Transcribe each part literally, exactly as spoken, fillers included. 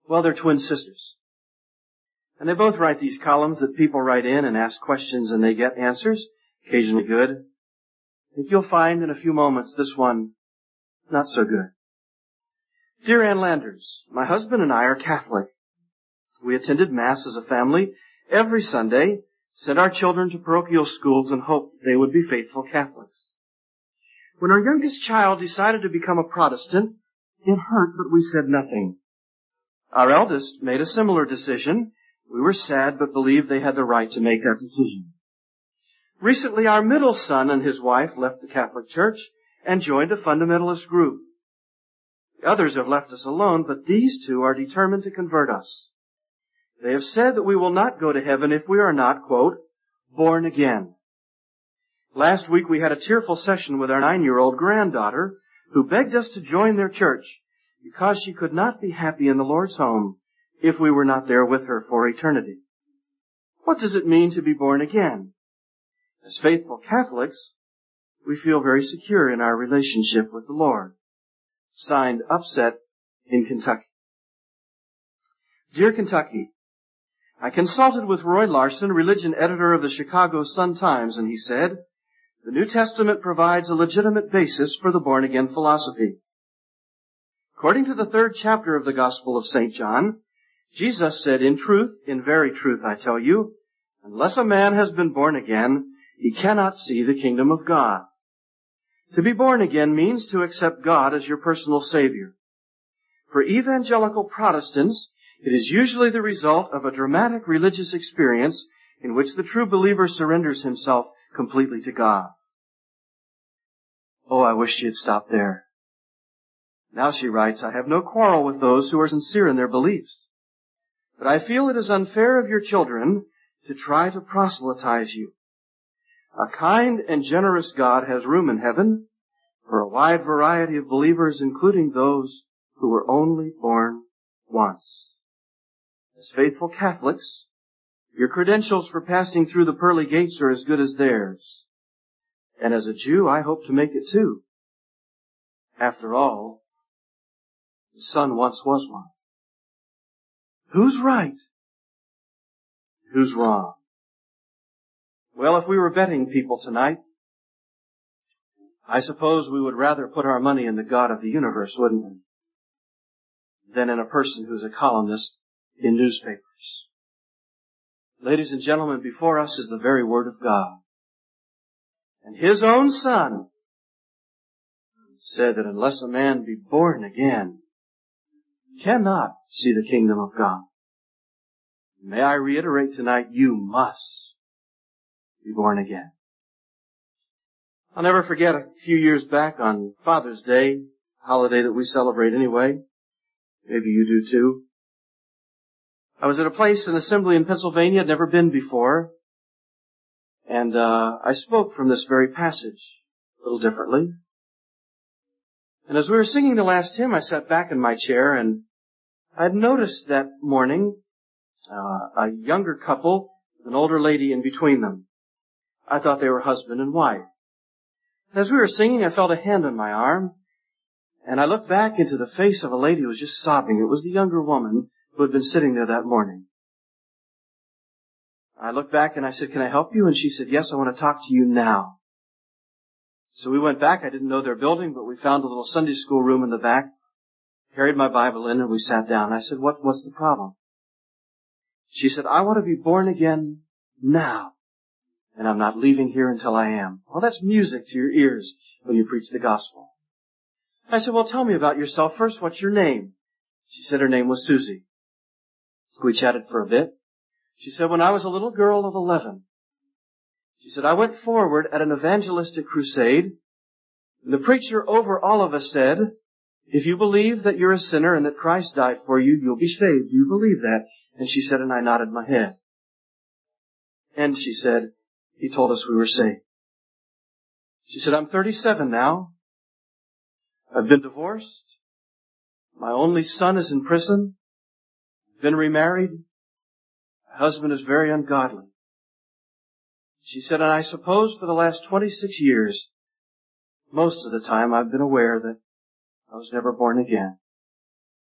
Well, they're twin sisters. And they both write these columns that people write in and ask questions and they get answers, occasionally good. I think you'll find in a few moments this one not so good. Dear Ann Landers, my husband and I are Catholic. We attended Mass as a family every Sunday, sent our children to parochial schools, and hoped they would be faithful Catholics. When our youngest child decided to become a Protestant, it hurt, but we said nothing. Our eldest made a similar decision. We were sad, but believed they had the right to make that decision. Recently, our middle son and his wife left the Catholic Church and joined a fundamentalist group. The others have left us alone, but these two are determined to convert us. They have said that we will not go to heaven if we are not, quote, born again. Last week we had a tearful session with our nine-year-old granddaughter who begged us to join their church because she could not be happy in the Lord's home if we were not there with her for eternity. What does it mean to be born again? As faithful Catholics, we feel very secure in our relationship with the Lord. Signed, Upset in Kentucky. Dear Kentucky, I consulted with Roy Larson, religion editor of the Chicago Sun-Times, and he said, the New Testament provides a legitimate basis for the born-again philosophy. According to the third chapter of the Gospel of Saint John, Jesus said, in truth, in very truth, I tell you, unless a man has been born again, he cannot see the kingdom of God. To be born again means to accept God as your personal Savior. For evangelical Protestants, it is usually the result of a dramatic religious experience in which the true believer surrenders himself completely to God. Oh, I wish she had stopped there. Now she writes, I have no quarrel with those who are sincere in their beliefs. But I feel it is unfair of your children to try to proselytize you. A kind and generous God has room in heaven for a wide variety of believers, including those who were only born once. As faithful Catholics, your credentials for passing through the pearly gates are as good as theirs. And as a Jew, I hope to make it too. After all, the Son once was one. Who's right? Who's wrong? Well, if we were betting people tonight, I suppose we would rather put our money in the God of the universe, wouldn't we? Than in a person who's a columnist in newspapers. Ladies and gentlemen, before us is the very Word of God. And His own Son said that unless a man be born again, he cannot see the kingdom of God. May I reiterate tonight, you must be born again. I'll never forget a few years back on Father's Day, holiday that we celebrate anyway. Maybe you do too. I was at a place, an assembly in Pennsylvania I'd never been before. And uh I spoke from this very passage a little differently. And as we were singing the last hymn, I sat back in my chair and I'd noticed that morning uh, a younger couple with an older lady in between them. I thought they were husband and wife. And as we were singing, I felt a hand on my arm, and I looked back into the face of a lady who was just sobbing. It was the younger woman who had been sitting there that morning. I looked back and I said, can I help you? And she said, yes, I want to talk to you now. So we went back. I didn't know their building, but we found a little Sunday school room in the back, carried my Bible in, and we sat down. I said, what, what's the problem? She said, I want to be born again now, and I'm not leaving here until I am. Well, that's music to your ears when you preach the gospel. I said, well, tell me about yourself first. What's your name? She said her name was Susie. We chatted for a bit. She said, when I was a little girl of eleven, she said, I went forward at an evangelistic crusade, and the preacher over all of us said, if you believe that you're a sinner and that Christ died for you, you'll be saved. Do you believe that? And she said, and I nodded my head. And she said, he told us we were saved. She said, I'm thirty-seven now. I've been divorced. My only son is in prison. I've been remarried. My husband is very ungodly. She said, and I suppose for the last twenty-six years, most of the time I've been aware that I was never born again.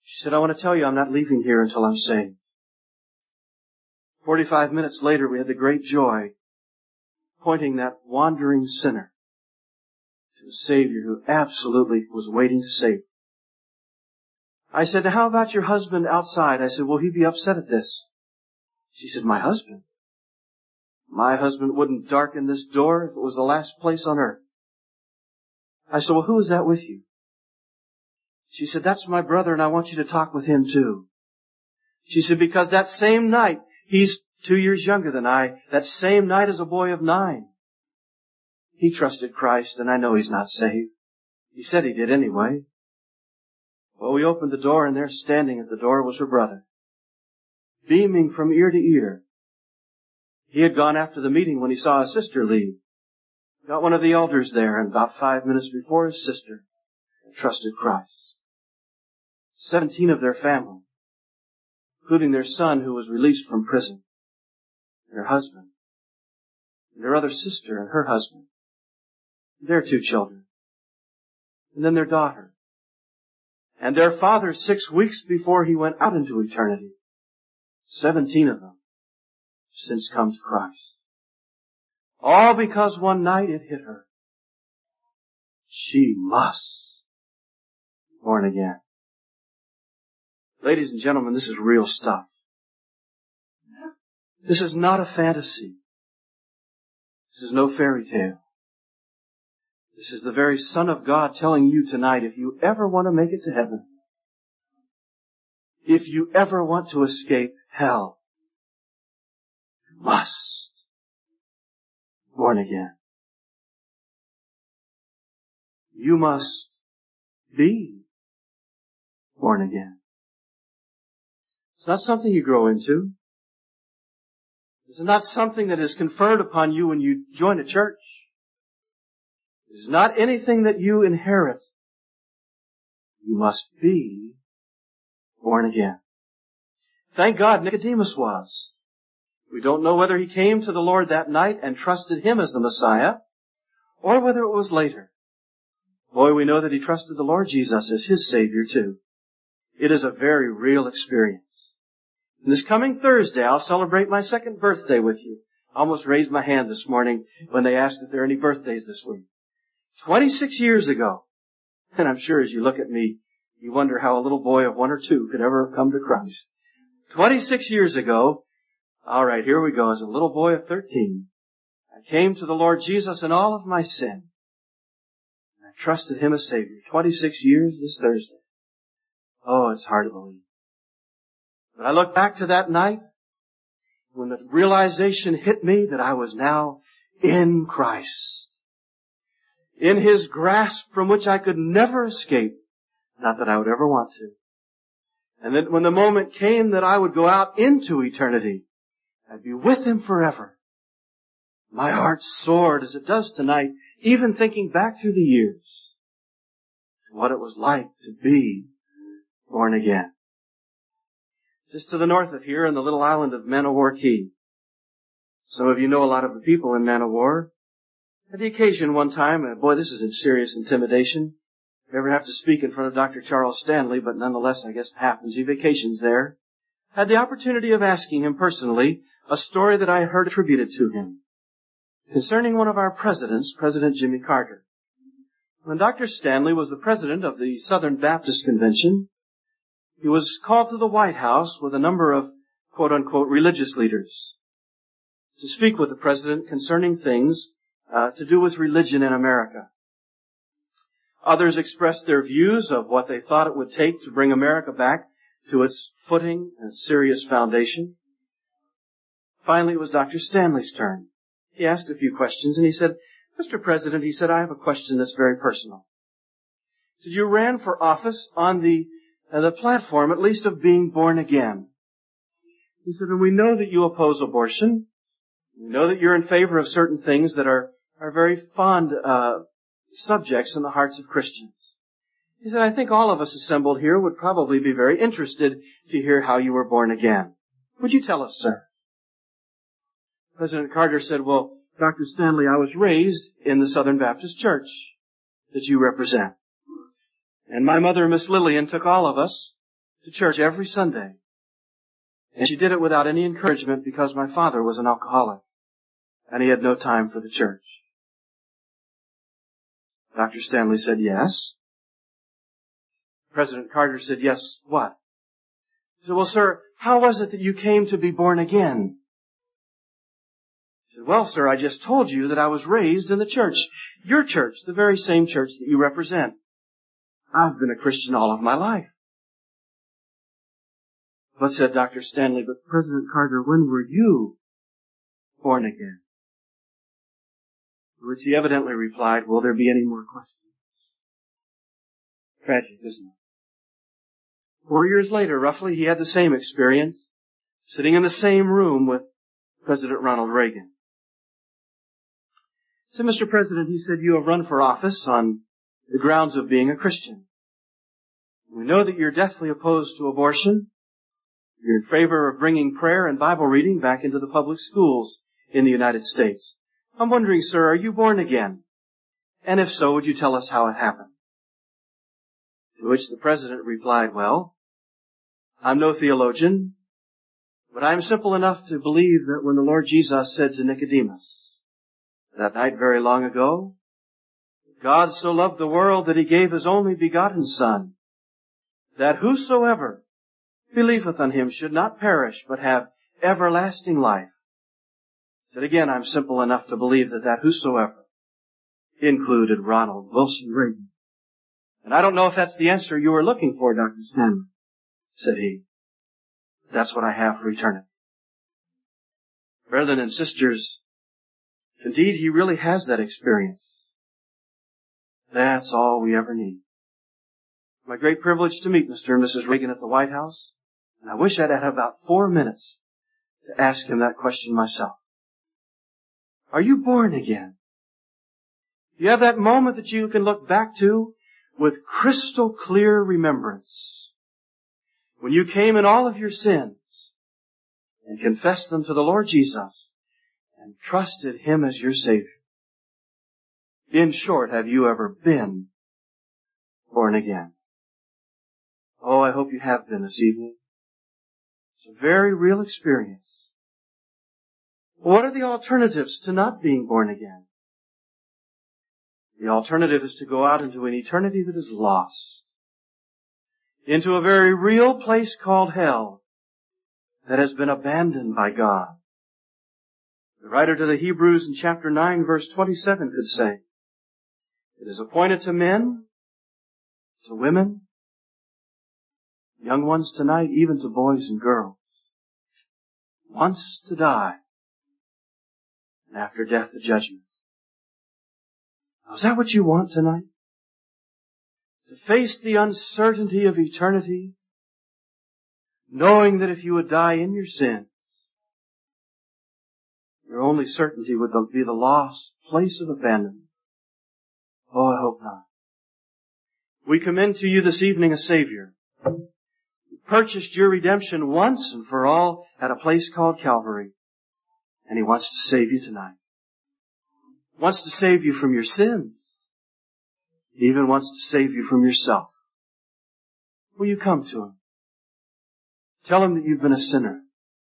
She said, I want to tell you I'm not leaving here until I'm saved. Forty-five minutes later, we had the great joy pointing that wandering sinner to the Savior who absolutely was waiting to save her. I said, now how about your husband outside? I said, will he be upset at this? She said, my husband? My husband wouldn't darken this door if it was the last place on earth. I said, well, who is that with you? She said, that's my brother, and I want you to talk with him too. She said, because that same night, he's two years younger than I, that same night as a boy of nine, he trusted Christ, and I know he's not saved. He said he did anyway. Well, we opened the door, and there standing at the door was her brother, beaming from ear to ear. He had gone after the meeting when he saw his sister leave. Got one of the elders there, and about five minutes before his sister trusted Christ. Seventeen of their family, including their son who was released from prison, their husband, their other sister and her husband, their two children, and then their daughter, and their father six weeks before he went out into eternity. Seventeen of them have since come to Christ. All because one night it hit her. She must be born again. Ladies and gentlemen, this is real stuff. This is not a fantasy. This is no fairy tale. This is the very Son of God telling you tonight, if you ever want to make it to heaven, if you ever want to escape hell, you must be born again. You must be born again. It's not something you grow into. It's not something that is conferred upon you when you join a church. It is not anything that you inherit. You must be born again. Thank God Nicodemus was. We don't know whether he came to the Lord that night and trusted Him as the Messiah, or whether it was later. Boy, we know that he trusted the Lord Jesus as his Savior too. It is a very real experience. And this coming Thursday, I'll celebrate my second birthday with you. I almost raised my hand this morning when they asked if there are any birthdays this week. Twenty-six years ago. And I'm sure as you look at me, you wonder how a little boy of one or two could ever have come to Christ. Twenty-six years ago, all right, here we go. As a little boy of thirteen, I came to the Lord Jesus in all of my sin. I trusted Him as Savior. Twenty-six years this Thursday. Oh, it's hard to believe. But I look back to that night when the realization hit me that I was now in Christ. In His grasp from which I could never escape. Not that I would ever want to. And that when the moment came that I would go out into eternity, I'd be with Him forever. My heart soared as it does tonight, even thinking back through the years to what it was like to be born again. Just to the north of here in the little island of Man-o-War Key. Some of you know a lot of the people in Man-o-War. Had the occasion one time, and boy, this is in serious intimidation. If you ever have to speak in front of Doctor Charles Stanley, but nonetheless, I guess it happens. He vacations there. Had the opportunity of asking him personally a story that I heard attributed to him concerning one of our presidents, President Jimmy Carter. When Doctor Stanley was the president of the Southern Baptist Convention, he was called to the White House with a number of quote-unquote religious leaders to speak with the president concerning things uh, to do with religion in America. Others expressed their views of what they thought it would take to bring America back to its footing and serious foundation. Finally, it was Doctor Stanley's turn. He asked a few questions, and he said, Mister President, he said, I have a question that's very personal. He said, you ran for office on the uh, the platform, at least, of being born again. He said, and we know that you oppose abortion. We know that you're in favor of certain things that are, are very fond uh, subjects in the hearts of Christians. He said, I think all of us assembled here would probably be very interested to hear how you were born again. Would you tell us, sir? President Carter said, well, Doctor Stanley, I was raised in the Southern Baptist Church that you represent. And my mother, Miss Lillian, took all of us to church every Sunday. And she did it without any encouragement because my father was an alcoholic and he had no time for the church. Doctor Stanley said, yes. President Carter said, yes, what? He said, well, sir, how was it that you came to be born again? He said, well, sir, I just told you that I was raised in the church. Your church, the very same church that you represent. I've been a Christian all of my life. But said Doctor Stanley, but President Carter, when were you born again? To which he evidently replied, will there be any more questions? Tragic, isn't it? Four years later, roughly, he had the same experience, sitting in the same room with President Ronald Reagan. So, Mister President, he said, you have run for office on the grounds of being a Christian. We know that you're deathly opposed to abortion. You're in favor of bringing prayer and Bible reading back into the public schools in the United States. I'm wondering, sir, are you born again? And if so, would you tell us how it happened? To which the President replied, well, I'm no theologian, but I'm simple enough to believe that when the Lord Jesus said to Nicodemus that night very long ago, God so loved the world that he gave his only begotten Son, that whosoever believeth on him should not perish, but have everlasting life. He said again, I'm simple enough to believe that that whosoever included Ronald Wilson Reagan. And I don't know if that's the answer you were looking for, Doctor Stanley, said he. That's what I have for eternity. Brethren and sisters, indeed, he really has that experience. That's all we ever need. My great privilege to meet Mister and Missus Reagan at the White House, and I wish I'd had about four minutes to ask him that question myself. Are you born again? You have that moment that you can look back to with crystal clear remembrance. When you came in all of your sins and confessed them to the Lord Jesus and trusted him as your Savior. In short, have you ever been born again? Oh, I hope you have been this evening. It's a very real experience. What are the alternatives to not being born again? The alternative is to go out into an eternity that is lost. Into a very real place called hell that has been abandoned by God. The writer to the Hebrews in chapter nine verse twenty-seven could say, it is appointed to men, to women, young ones tonight, even to boys and girls, once to die, and after death the judgment. Now, is that what you want tonight? To face the uncertainty of eternity, knowing that if you would die in your sins, your only certainty would be the lost place of abandonment. Oh, I hope not. We commend to you this evening a Savior who purchased your redemption once and for all at a place called Calvary. And he wants to save you tonight. He wants to save you from your sins. He even wants to save you from yourself. Will you come to him? Tell him that you've been a sinner.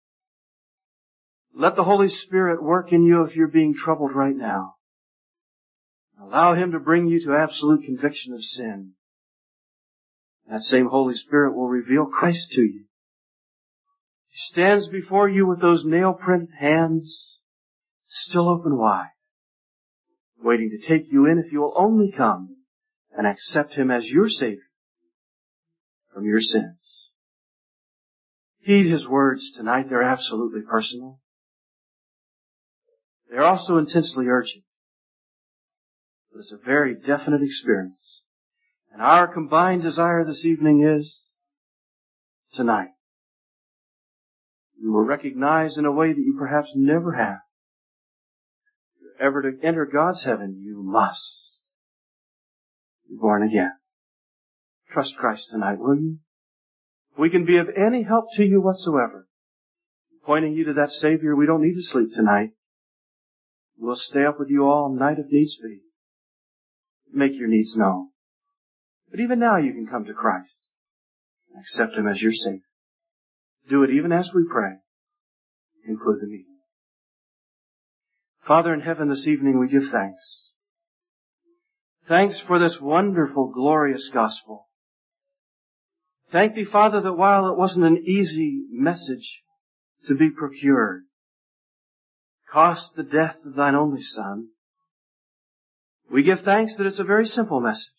Let the Holy Spirit work in you if you're being troubled right now. Allow him to bring you to absolute conviction of sin. That same Holy Spirit will reveal Christ to you. He stands before you with those nail-print hands still open wide, waiting to take you in if you will only come and accept him as your Savior from your sins. Heed his words tonight. They're absolutely personal. They're also intensely urgent. But it's a very definite experience. And our combined desire this evening is tonight you will recognize in a way that you perhaps never have. If you're ever to enter God's heaven, you must be born again. Trust Christ tonight, will you? If we can be of any help to you whatsoever, pointing you to that Savior, we don't need to sleep tonight. We'll stay up with you all night if needs be. Make your needs known. But even now you can come to Christ Accept Him as your Savior. Do it even as we pray. Include the meeting. Father in heaven, this evening we give thanks. Thanks for this wonderful, glorious gospel. Thank Thee, Father, that while it wasn't an easy message to be procured, cost the death of Thine only Son, we give thanks that it's a very simple message.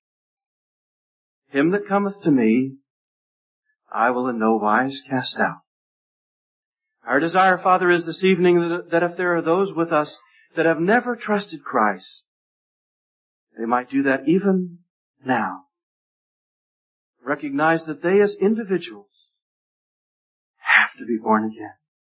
Him that cometh to me, I will in no wise cast out. Our desire, Father, is this evening that, that if there are those with us that have never trusted Christ, they might do that even now. Recognize that they as individuals have to be born again.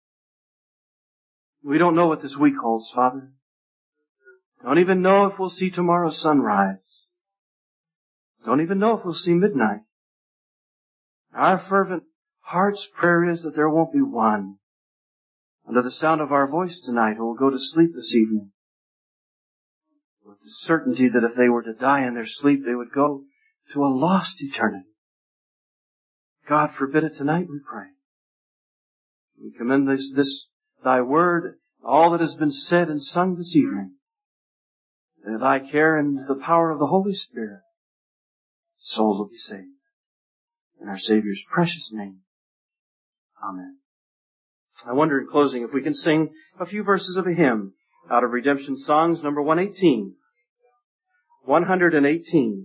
We don't know what this week holds, Father. Don't even know if we'll see tomorrow's sunrise. Don't even know if we'll see midnight. Our fervent heart's prayer is that there won't be one under the sound of our voice tonight who will go to sleep this evening with the certainty that if they were to die in their sleep, they would go to a lost eternity. God forbid it tonight, we pray. We commend this, this Thy word, all that has been said and sung this evening. In Thy care and the power of the Holy Spirit, souls will be saved. In our Savior's precious name. Amen. I wonder in closing if we can sing a few verses of a hymn out of Redemption Songs number one eighteen. one eighteen.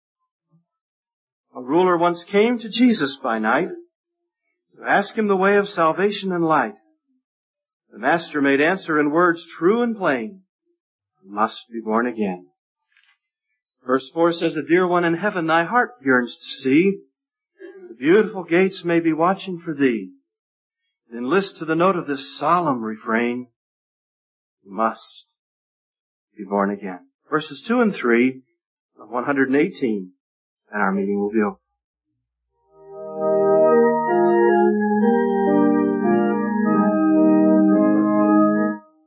A ruler once came to Jesus by night to ask Him the way of salvation and light. The Master made answer in words true and plain. You must be born again. Verse four says, a dear one in heaven thy heart yearns to see. The beautiful gates may be watching for thee. Then list to the note of this solemn refrain. You must be born again. Verses two and three of one eighteen, and our meeting will be over.